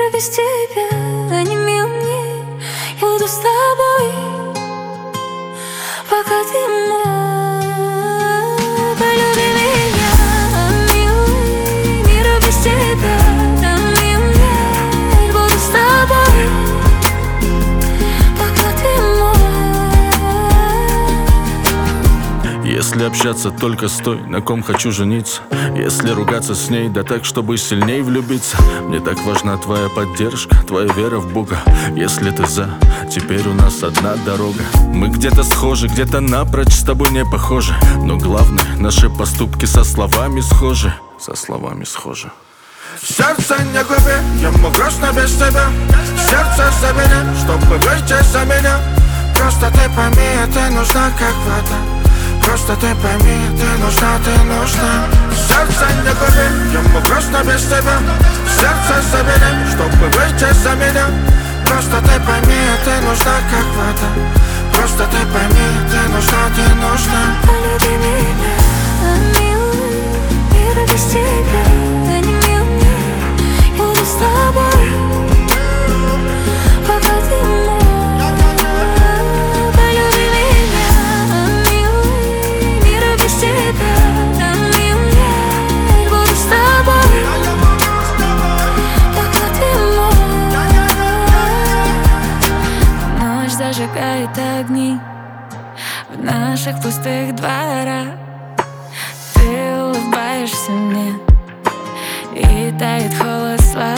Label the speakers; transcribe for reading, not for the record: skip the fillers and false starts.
Speaker 1: мира без тебя, онемел мне. Я буду с тобой, пока ты мой. Полюби меня, милый, мира без тебя, онемел мне. Я буду с тобой, пока ты мой.
Speaker 2: Если общаться только с той, на ком хочу жениться, если ругаться с ней, да так, чтобы сильней влюбиться. Мне так важна твоя поддержка, твоя вера в Бога. Если ты за, теперь у нас одна дорога. Мы где-то схожи, где-то напрочь с тобой не похожи, но главное, наши поступки со словами схожи. Со словами схожи.
Speaker 3: Сердце не губи, ему грустно без тебя. Сердце забери, чтобы выйти за меня. Просто ты пойми, ты нужна как вода. Просто ты пойми, ты нужна, ты нужна. Сердце не губи, ему грустно без тебя. Сердце забери, чтобы выйти за меня. Просто ты пойми, ты нужна как вода. Просто ты пойми, ты нужна, ты нужна.
Speaker 1: Полюби меня, милый, мира без тебя, онемел мне. Я буду с тобой, пока ты мой. Полюби меня, милый, мира без тебя, онемел мне. Я буду с тобой, пока ты мой. Ночь зажигает огни в наших пустых дворах. Ты улыбаешься мне, и тает холод слова.